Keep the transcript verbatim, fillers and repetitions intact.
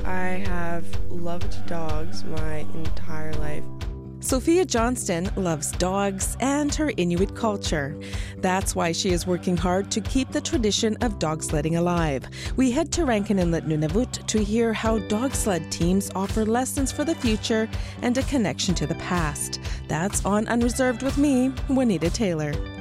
I have loved dogs my entire life. Sophia Johnston loves dogs and her Inuit culture. That's why she is working hard to keep the tradition of dog sledding alive. We head to Rankin Inlet, Nunavut to hear how dog sled teams offer lessons for the future and a connection to the past. That's on Unreserved with me, Juanita Taylor.